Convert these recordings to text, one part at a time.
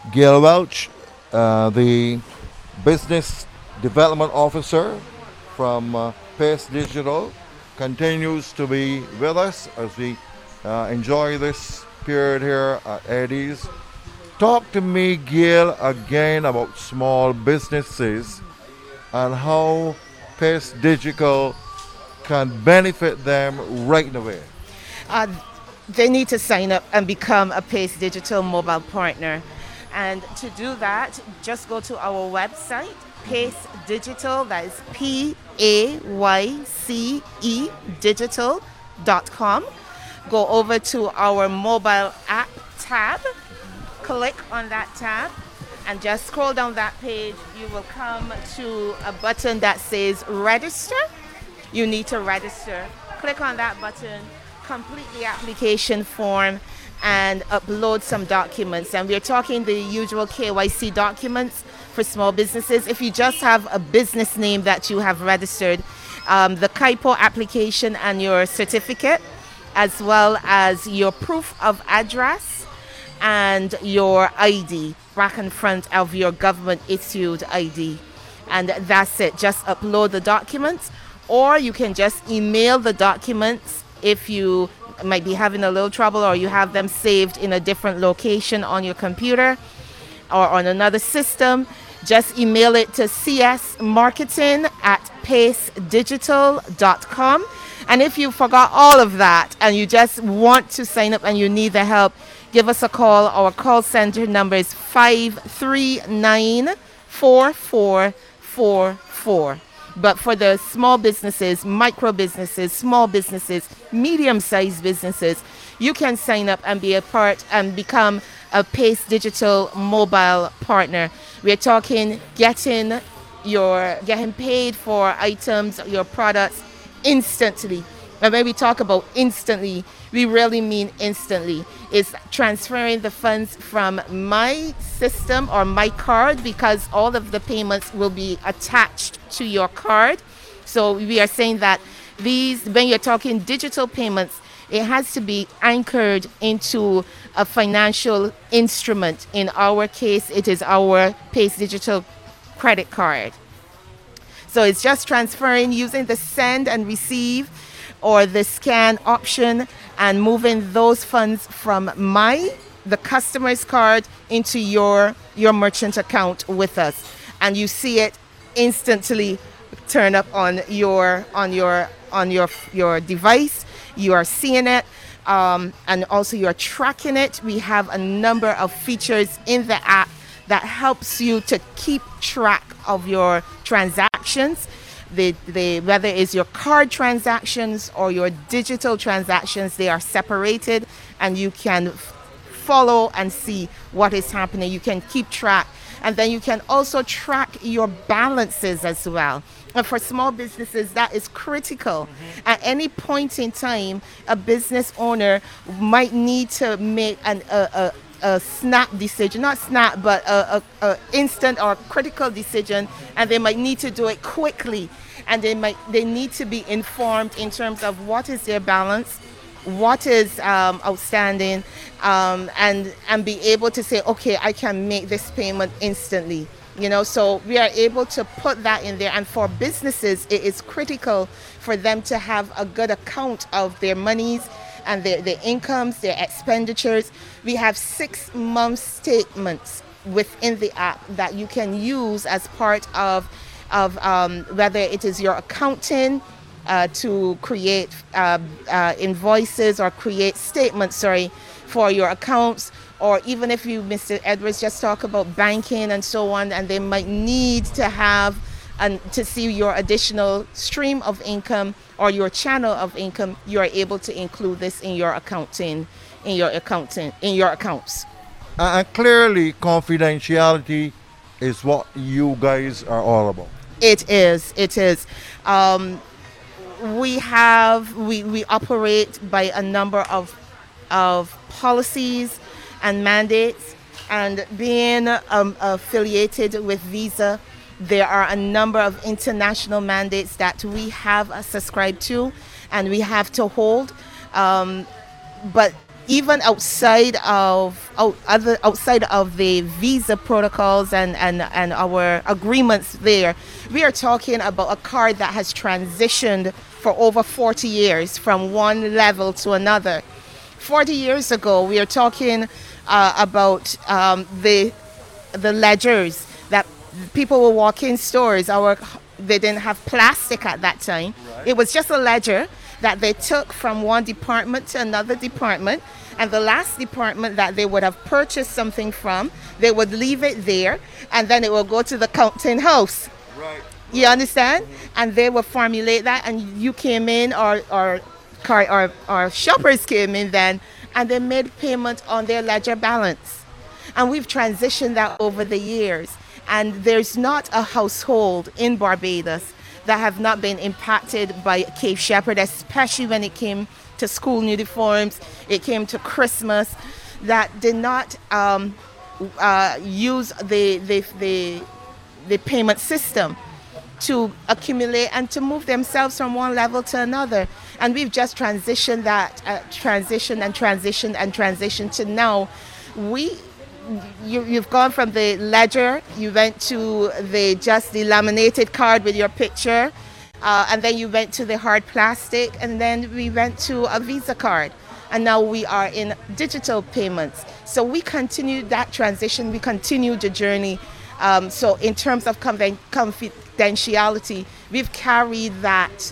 Gail Welch, the Business Development Officer from Pace Digital, continues to be with us as we enjoy this period here at Eddie's. Talk to me, Gail, again about small businesses and how Pace Digital can benefit them right away. Uh, they need to sign up and become a Pace Digital mobile partner. And to do that, just go to our website, Pace Digital, that is PAYCE digital.com. Go over to our mobile app tab, click on that tab, and just scroll down that page. You will come to a button that says register. You need to register. Click on that button, complete the application form, and upload some documents. And we're talking the usual KYC documents for small businesses. If you just have a business name that you have registered, the KIPO application and your certificate, as well as your proof of address and your ID, back and front of your government issued ID. And that's it. Just upload the documents, or you can just email the documents if you might be having a little trouble or you have them saved in a different location on your computer or on another system. Just email it to csmarketing@pacedigital.com. And if you forgot all of that and you just want to sign up and you need the help, give us a call. Our call center number is 539-4444. But for the small businesses, micro businesses, small businesses, medium-sized businesses, you can sign up and be a part and become a Pace Digital mobile partner. We're talking getting paid for items, your products instantly. And when we talk about instantly, we really mean instantly. It's transferring the funds from my system or my card, because all of the payments will be attached to your card. So we are saying that when you're talking digital payments, it has to be anchored into a financial instrument. In our case, it is our Pace Digital credit card. So it's just transferring using the send and receive or the scan option and moving those funds from the customer's card into your merchant account with us. And you see it instantly turn up on your device. You are seeing it, and also you are tracking it. We have a number of features in the app that helps you to keep track of your transactions. Whether it's your card transactions or your digital transactions, they are separated, and you can follow and see what is happening. You can keep track, and then you can also track your balances as well. And for small businesses, that is critical. At any point in time, a business owner might need to make a snap decision, not snap, but a instant or critical decision, and they might need to do it quickly, and they need to be informed in terms of what is their balance, what is outstanding, and be able to say, okay, I can make this payment instantly. So we are able to put that in there. And for businesses, it is critical for them to have a good account of their monies and their incomes, their expenditures. We have 6-month statements within the app that you can use as part of whether it is your accounting to create invoices or create statements, for your accounts, or even if you, Mr. Edwards, just talk about banking and so on, and they might need to have and to see your additional stream of income or your channel of income, you are able to include this in your accounts. And clearly, confidentiality is what you guys are all about. It is. We operate by a number of policies and mandates, and being affiliated with Visa, there are a number of international mandates that we have subscribed to and we have to hold. But even outside of the visa protocols and our agreements there, we are talking about a card that has transitioned for over 40 years from one level to another. 40 years ago, we are talking about the ledgers that people will walk in stores. They didn't have plastic at that time. Right. It was just a ledger that they took from one department to another department, and the last department that they would have purchased something from, they would leave it there, and then it will go to the counting house. Right. You understand? And they will formulate that, and you came in, or shoppers came in then, and they made payment on their ledger balance. And we've transitioned that over the years. And there's not a household in Barbados that have not been impacted by Cape Shepherd, especially when it came to school uniforms, it came to Christmas, that did not use the payment system to accumulate and to move themselves from one level to another. And we've just transitioned that, transitioned to now. You've gone from the ledger, you went to the laminated card with your picture, and then you went to the hard plastic, and then we went to a Visa card. And now we are in digital payments. So we continue that transition, we continue the journey. So in terms of confidentiality, we've carried that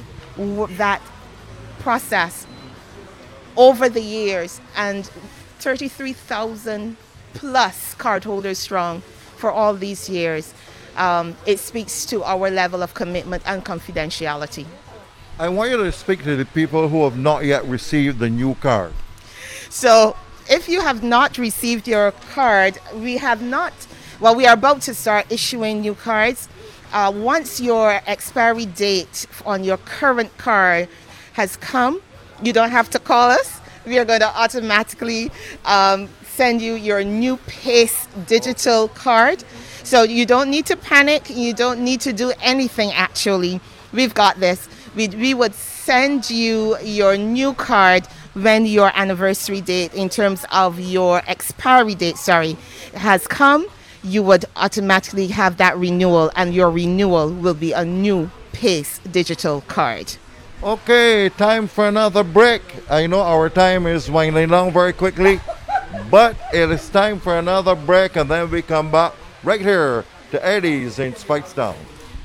process over the years, and 33,000 plus cardholders strong for all these years. It speaks to our level of commitment and confidentiality. I want you to speak to the people who have not yet received the new card. So if you have not received your card, we are about to start issuing new cards. Once your expiry date on your current card has come, you don't have to call us. We are going to automatically send you your new PACE digital card. So you don't need to panic. You don't need to do anything, actually. We've got this. We would send you your new card when your anniversary date, in terms of your expiry date, has come. You would automatically have that renewal, and your renewal will be a new PACE digital card. Okay, time for another break. I know our time is winding down very quickly, but it is time for another break, and then we come back right here to Eddie's in Speightstown.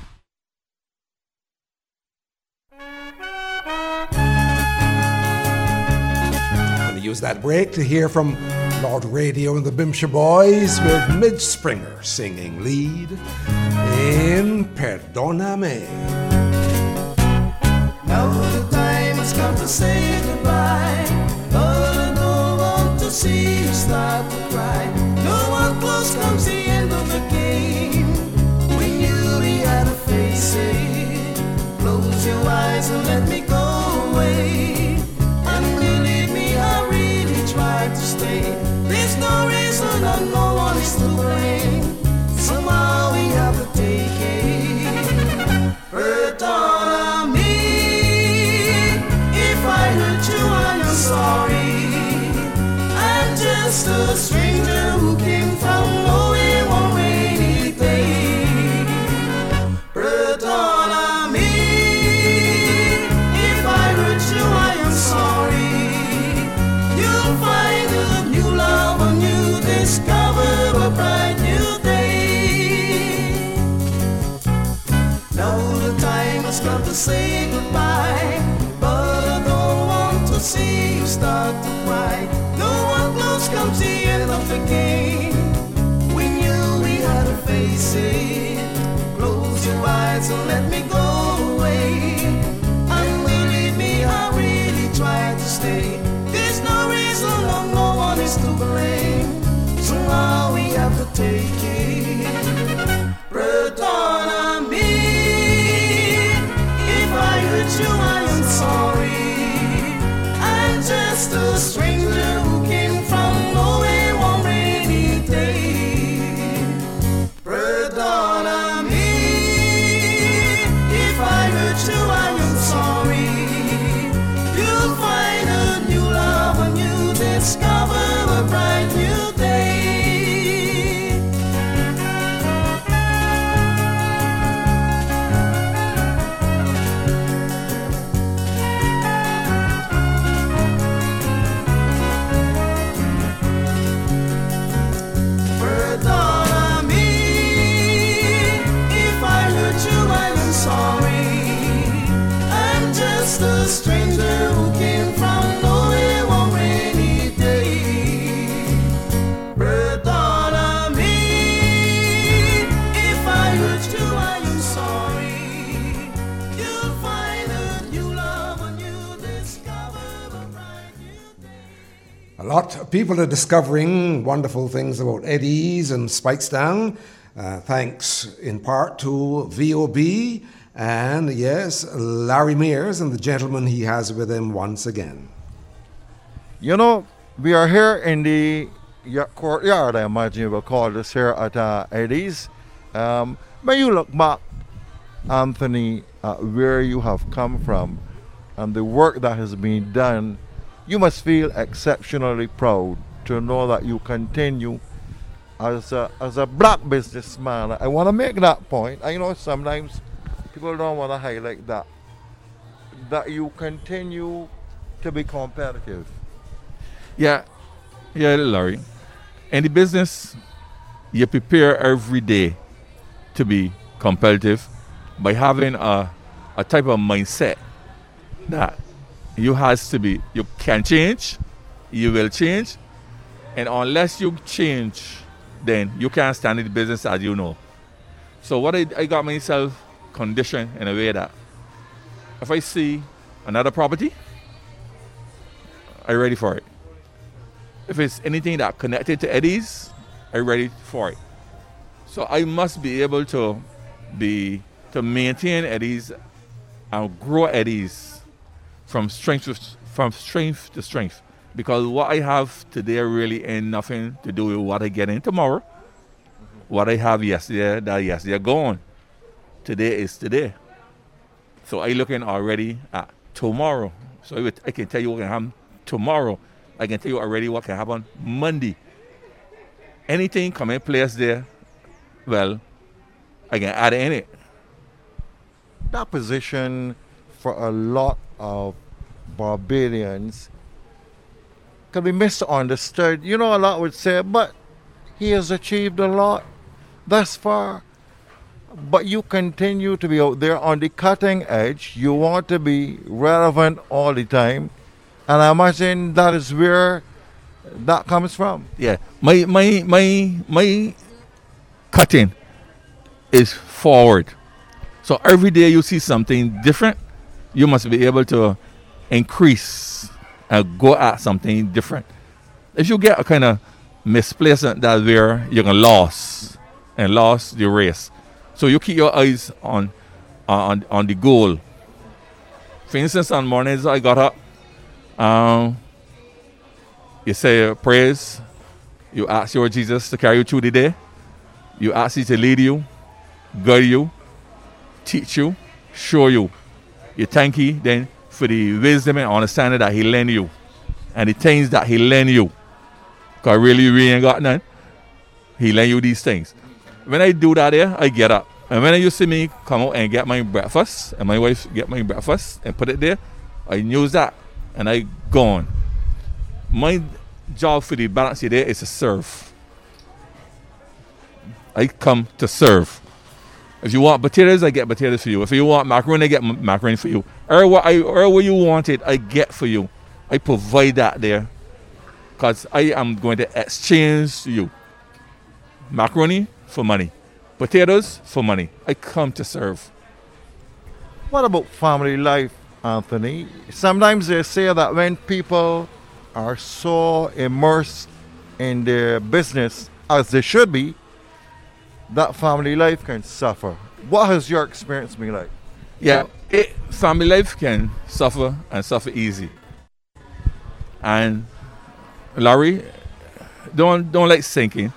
I'm going to use that break to hear from Lord Radio and the Bimshire Boys with Midge Springer singing lead in Perdóname. Now the time has come to say goodbye, but I don't want to see you start to cry. No one close comes the end of the game. When you had to face it, close your eyes and let me go away. And believe me, I really tried to stay. There's no reason and no one is to blame. Somehow we have to take it. Perdóname. I'm sorry, I'm just a stranger who came from nowhere one rainy day. Perdóname, if I hurt you, I am sorry. You'll find a new love when you discover a bright new day. Now the time has come to say goodbye, see you start to cry. No one close comes the end of the game. We knew we had to face it. Close your eyes and let me go away. And believe me, I really tried to stay. There's no reason or no one is to blame. Somehow we have to take it. Perdóname, if I hurt you, I am sorry. Just a stranger who came from nowhere one rainy day. Perdóname, if I hurt you, I am sorry. You'll find a new love when you discover lot of people are discovering wonderful things about Eddie's and Spikestown, thanks in part to VOB and, yes, Larry Mears and the gentleman he has with him once again. You know, we are here in the courtyard, I imagine you will call this here at Eddie's. When you look back, Anthony, at where you have come from and the work that has been done, you must feel exceptionally proud to know that you continue as a black businessman. I want to make that point. I know sometimes people don't want to highlight that you continue to be competitive. Yeah, Larry. In the business, you prepare every day to be competitive by having a type of mindset that you can change, you will change, and unless you change, then you can't stand in the business as you know. So what I got myself conditioned in a way that if I see another property, I'm ready for it. If it's anything that connected to Eddie's, I'm ready for it. So I must be able to maintain Eddie's and grow Eddie's from strength to strength. Because what I have today really ain't nothing to do with what I get in tomorrow. What I have yesterday gone. Today is today. So I looking already at tomorrow. So I can tell you what can happen tomorrow. I can tell you already what can happen Monday. Anything come in place there, well, I can add in it. That position for a lot of Barbadians can be misunderstood. You know, a lot would say, but he has achieved a lot thus far. But you continue to be out there on the cutting edge. You want to be relevant all the time. And I imagine that is where that comes from. Yeah. My cutting is forward. So every day you see something different, you must be able to increase and go at something different. If you get a kind of misplacement, that's where you're going to lose the race. So you keep your eyes on the goal. For instance, on mornings I got up, you say your prayers, you ask your Jesus to carry you through the day, you ask him to lead you, guide you, teach you, show you. You thank him then for the wisdom and understanding that he lend you and the things that he lend you. Because really we ain't got none. He lend you these things. When I do that there, I get up. And when you see me come out and get my breakfast, and my wife get my breakfast and put it there, I use that and I go on. My job for the balance today is to serve. I come to serve. If you want potatoes, I get potatoes for you. If you want macaroni, I get macaroni for you. Or what you want it, I get for you. I provide that there. Because I am going to exchange you. Macaroni for money. Potatoes for money. I come to serve. What about family life, Anthony? Sometimes they say that when people are so immersed in their business, as they should be, that family life can suffer. What has your experience been like? Yeah, family life can suffer and suffer easy. And Larry, don't like sinking.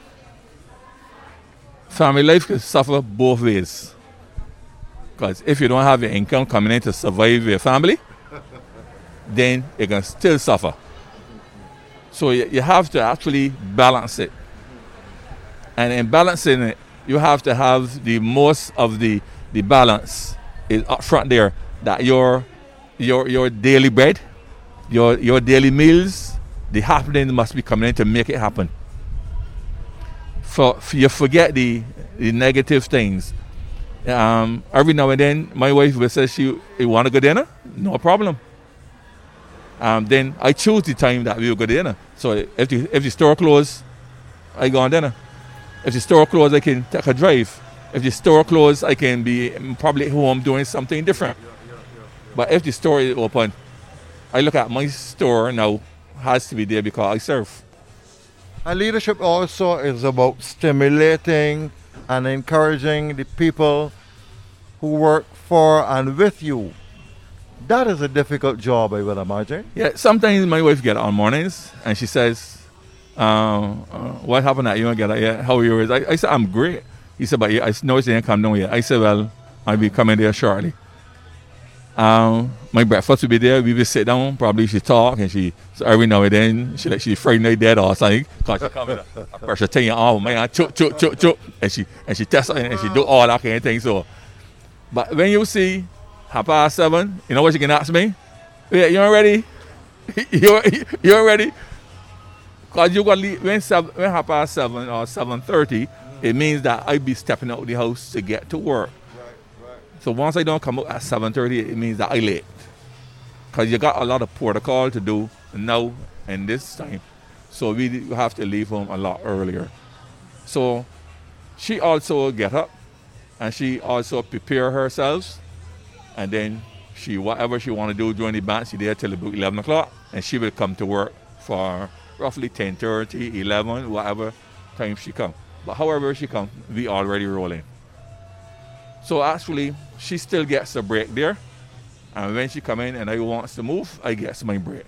Family life can suffer both ways. Because if you don't have your income coming in to survive your family, then you can still suffer. So you have to actually balance it. And in balancing it, you have to have the most of the balance is up front there. That your daily bread, your daily meals, the happening must be coming in to make it happen. You forget the negative things. Every now and then, my wife will say, "You want to go dinner? No problem." Then I choose the time that we will go to dinner. So if the store closed, I go on dinner. If the store closed, I can take a drive. If the store closed, I can be probably at home doing something different. But if the store is open, I look at my store now has to be there because I serve. And leadership also is about stimulating and encouraging the people who work for and with you. That is a difficult job, I would imagine. Yeah, sometimes my wife get on mornings and she says, what happened at you? I get yeah, how are you? I said, I'm great. He said, but yeah, I noticed you didn't come down yet. I said, well, I'll be coming there shortly. My breakfast will be there. We will sit down. Probably she talk and so every now and then she frightened her dead or something. Cause she come in a pressure thing on man, choke, and she test and she do all that kind of thing. So, but when you see 7:30, you know what she can ask me? Yeah, you ain't ready? you ain't ready? Cause you got to leave when 7:30 or 7:30. It means that I be stepping out of the house to get to work. So once I don't come out at 7:30, it means that I late. Because you got a lot of protocol to do now and this time. So we have to leave home a lot earlier. So she also get up and she also prepare herself. And then whatever she want to do during the band, she there till about 11 o'clock. And she will come to work for roughly 10:30, 11, whatever time she come. But however she come, we already rolling. So actually, she still gets a break there. And when she come in and I wants to move, I get my break.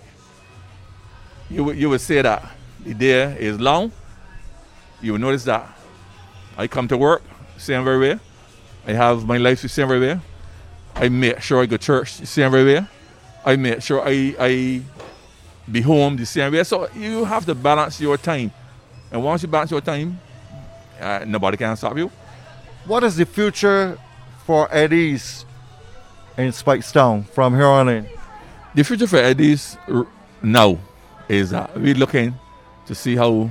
You would say that the day is long. You will notice that I come to work, same very way. I have my life the same very way. I make sure I go to church the same very way. I make sure I be home the same way. So you have to balance your time. And once you balance your time, nobody can stop you. What is the future for Eddie's in Spikestown from here on in? The future for Eddie's now is that we're looking to see how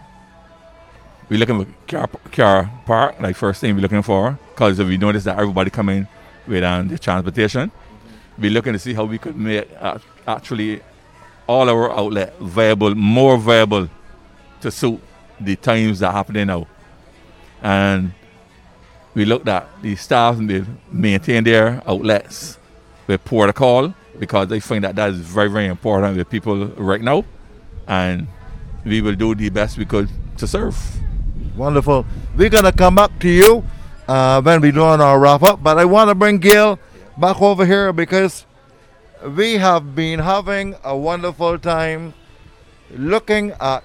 we're looking for car park, like first thing we're looking for, because we notice that everybody coming with the transportation. We're looking to see how we could make actually all our outlet more viable to suit the times that are happening now. And we looked at the staff and they maintain their outlets with protocol because they find that is very, very important with people right now. And we will do the best we could to serve. Wonderful. We're going to come back to you when we're doing our wrap up. But I want to bring Gail back over here because we have been having a wonderful time looking at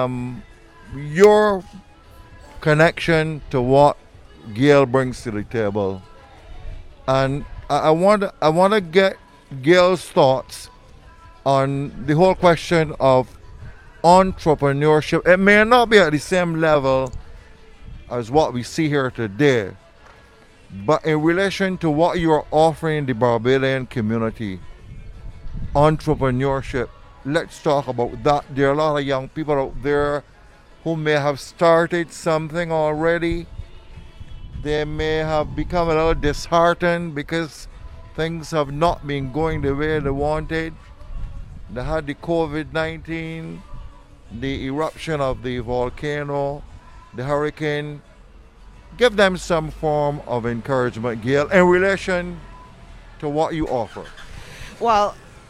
your connection to what Gail brings to the table, and I want to get Gail's thoughts on the whole question of entrepreneurship. It may not be at the same level as what we see here today, but in relation to what you are offering the Barbadian community, entrepreneurship. Let's talk about that. There are a lot of young people out there who may have started something already. They may have become a little disheartened because things have not been going the way they wanted. They had the COVID-19, the eruption of the volcano, the hurricane. Give them some form of encouragement, Gail, in relation to what you offer. Well,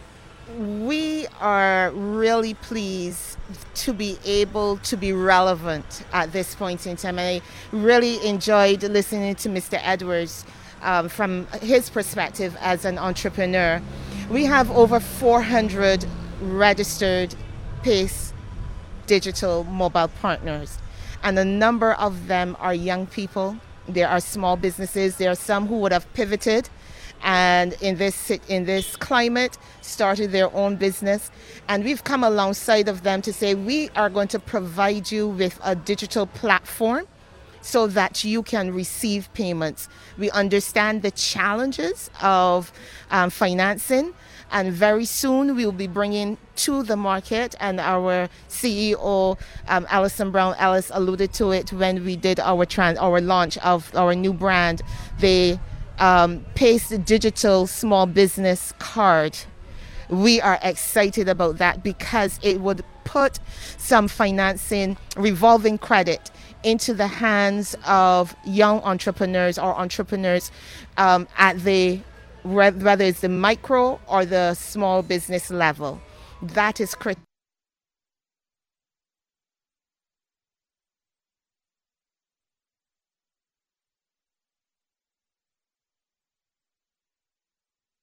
we are really pleased to be able to be relevant at this point in time. I really enjoyed listening to Mr. Edwards from his perspective as an entrepreneur. We have over 400 registered PACE digital mobile partners, and a number of them are young people. There are small businesses. There are some who would have pivoted and in this climate started their own business, and we've come alongside of them to say we are going to provide you with a digital platform so that you can receive payments. We understand the challenges of financing, and very soon we will be bringing to the market, and our CEO Alison Brown Ellis alluded to it when we did our launch of our new brand, the PACE Digital Small Business Card. We are excited about that because it would put some financing, revolving credit into the hands of young entrepreneurs or entrepreneurs at the, whether it's the micro or the small business level. That is critical.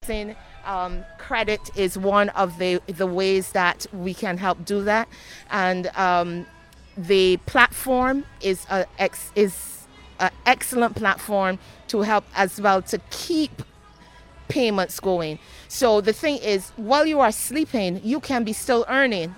Credit is one of the ways that we can help do that, and the platform is an excellent platform to help as well to keep payments going. So the thing is, while you are sleeping, you can be still earning.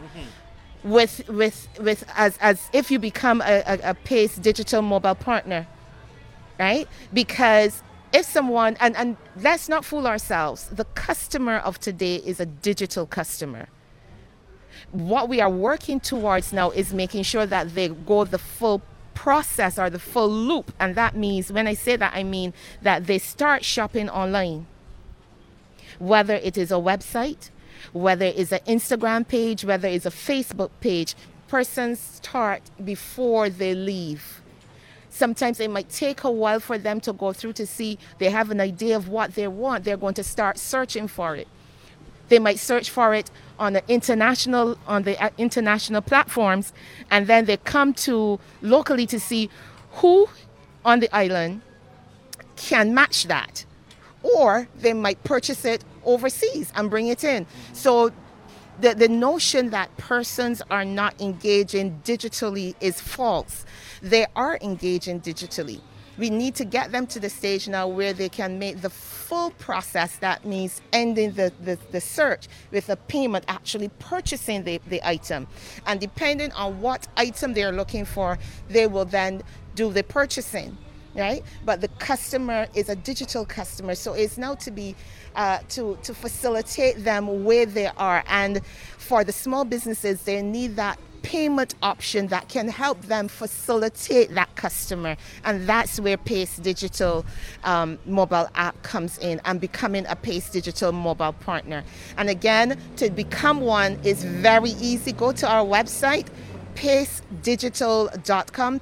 With as if you become a Pace Digital mobile partner, right? Because if someone, and let's not fool ourselves, the customer of today is a digital customer. What we are working towards now is making sure that they go the full process or the full loop. And that means, when I say that, I mean that they start shopping online. Whether it is a website, whether it's an Instagram page, whether it's a Facebook page, persons start before they leave. Sometimes it might take a while for them to go through to see they have an idea of what they want. They're going to start searching for it. They might search for it on the international platforms, and then they come to locally to see who on the island can match that. Or they might purchase it overseas and bring it in. So the notion that persons are not engaging digitally is false. They are engaging digitally. We need to get them to the stage now where they can make the full process. That means ending the search with a payment, actually purchasing the item. And depending on what item they're looking for, they will then do the purchasing, right? But the customer is a digital customer. So it's now to be to facilitate them where they are. And for the small businesses, they need that payment option that can help them facilitate that customer, and that's where Pace Digital mobile app comes in, and becoming a Pace Digital mobile partner. And again, to become one is very easy. Go to our website, pacedigital.com,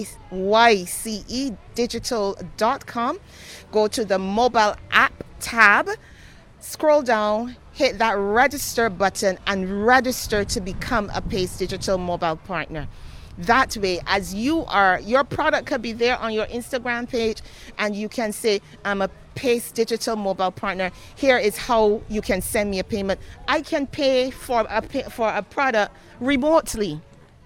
PAYCE digital.com. Go to the mobile app tab, scroll down, hit that register button, and register to become a Pace Digital mobile partner. That way, as your product could be there on your Instagram page, and you can say, I'm a Pace Digital mobile partner. Here is how you can send me a payment. I can pay for a product remotely.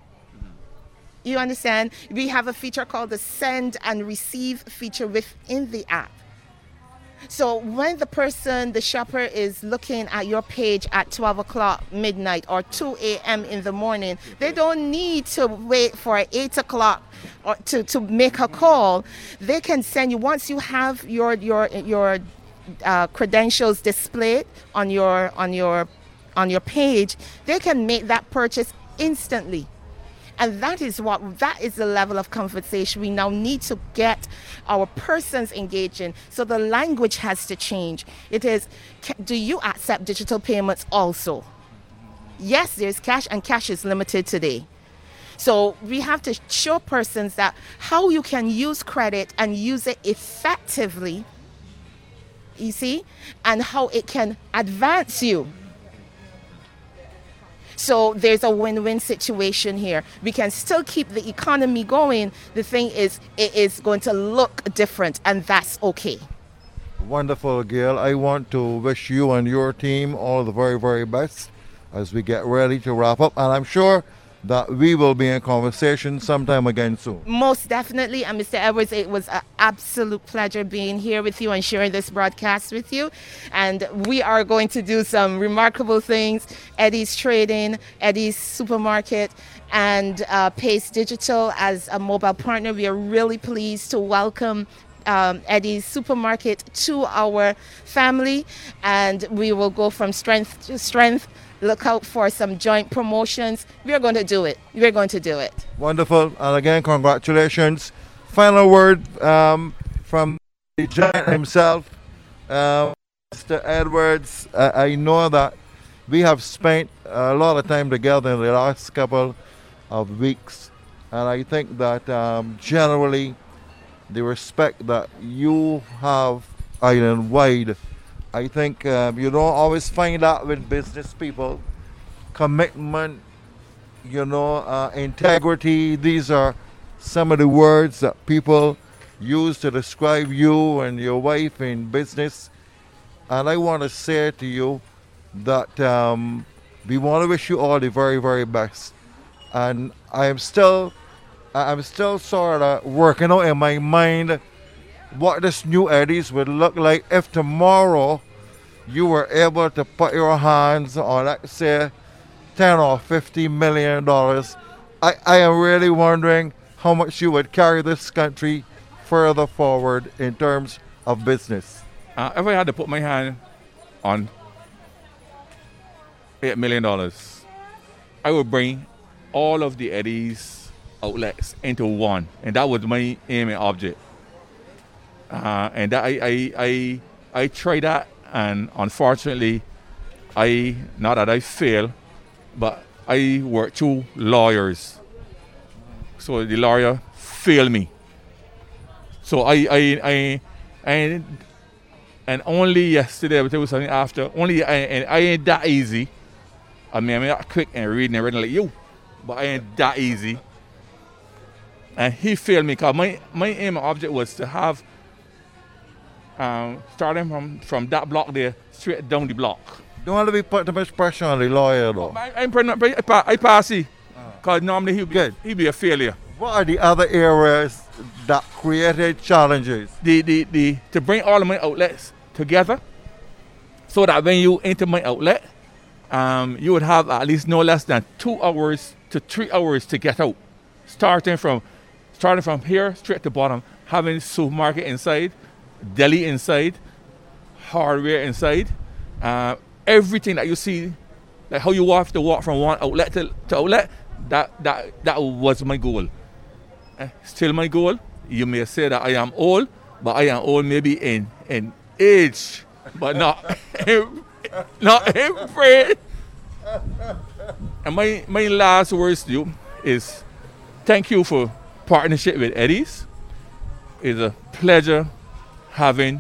You understand? We have a feature called the send and receive feature within the app. So when the shopper is looking at your page at 12 o'clock midnight or 2 a.m. in the morning, they don't need to wait for 8 o'clock or to make a call. They can send you, once you have your credentials displayed on your page, they can make that purchase instantly. And that is the level of conversation we now need to get our persons engaging. So the language has to change. It is, do you accept digital payments also? Yes, there's cash, and cash is limited today. So we have to show persons that how you can use credit and use it effectively, you see, and how it can advance you. So there's a win-win situation here. We can still keep the economy going. The thing is, it is going to look different, and that's okay. Wonderful, Gail. I want to wish you and your team all the very, very best as we get ready to wrap up. And I'm sure that we will be in conversation sometime again soon. Most definitely. And Mr. Edwards, it was an absolute pleasure being here with you and sharing this broadcast with you. And we are going to do some remarkable things. Eddie's Trading, Eddie's Supermarket, and Pace Digital as a mobile partner. We are really pleased to welcome Eddie's Supermarket to our family, and we will go from strength to strength. Look out for some joint promotions. We're going to do it. We're going to do it. Wonderful. And again, congratulations. Final word from the giant himself, Mr. Edwards. I know that we have spent a lot of time together in the last couple of weeks, and I think that generally the respect that you have island-wide, I think you don't always find that with business people. Commitment, integrity, these are some of the words that people use to describe you and your wife in business. And I want to say to you that we want to wish you all the very, very best. And I'm still sort of working out in my mind what this new Eddie's would look like if tomorrow you were able to put your hands on, let's say, 10 or 50 million dollars. I am really wondering how much you would carry this country further forward in terms of business. If I had to put my hand on $8 million, I would bring all of the Eddie's outlets into one, and that was my aim and object. And that I tried that, and unfortunately, not that I failed, but I worked through lawyers. So the lawyer failed me. So I and only yesterday, but it was something after. And I ain't that easy. I mean, I'm not quick and reading and writing like you, but I ain't that easy. And he failed me because my aim and object was to have, starting from that block there, straight down the block. Don't want to be put too much pressure on the lawyer, though. I pass it, because normally he'd be a failure. What are the other areas that created challenges? To bring all of my outlets together, so that when you enter my outlet, you would have at least no less than 2 hours to 3 hours to get out. Starting from here straight to bottom, having supermarket inside, deli inside, hardware inside, everything that you see, like how you have to walk from one outlet to outlet, that was my goal. Still my goal. You may say that I am old, but I am old maybe in age, but not in brain. And my last words to you is thank you for partnership with Eddie's. It's a pleasure having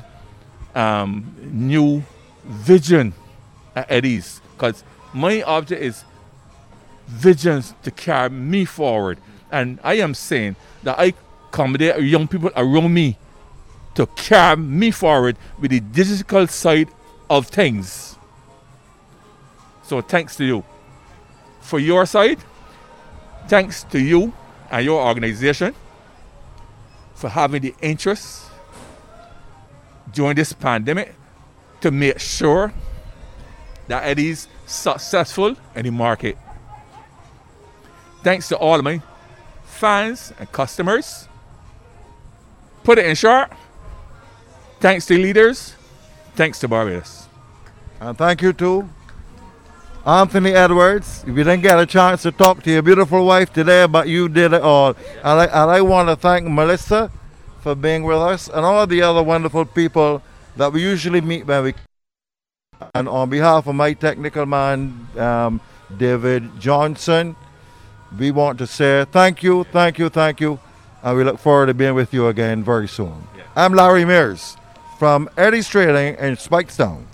new vision at Eddie's, because my object is visions to carry me forward. And I am saying that I accommodate young people around me to carry me forward with the digital side of things. So thanks to you. For your side, thanks to you and your organization for having the interest during this pandemic to make sure that Eddie's successful in the market. Thanks to all of my fans and customers. Put it in short, thanks to leaders, thanks to Barbados. And thank you to Anthony Edwards. If you didn't get a chance to talk to your beautiful wife today, but you did it all. And I want to thank Melissa for being with us and all the other wonderful people that we usually meet when we. And on behalf of my technical man, David Johnson, we want to say thank you, and we look forward to being with you again very soon. Yeah. I'm Larry Mears from Eddie's Trading in Spikestown.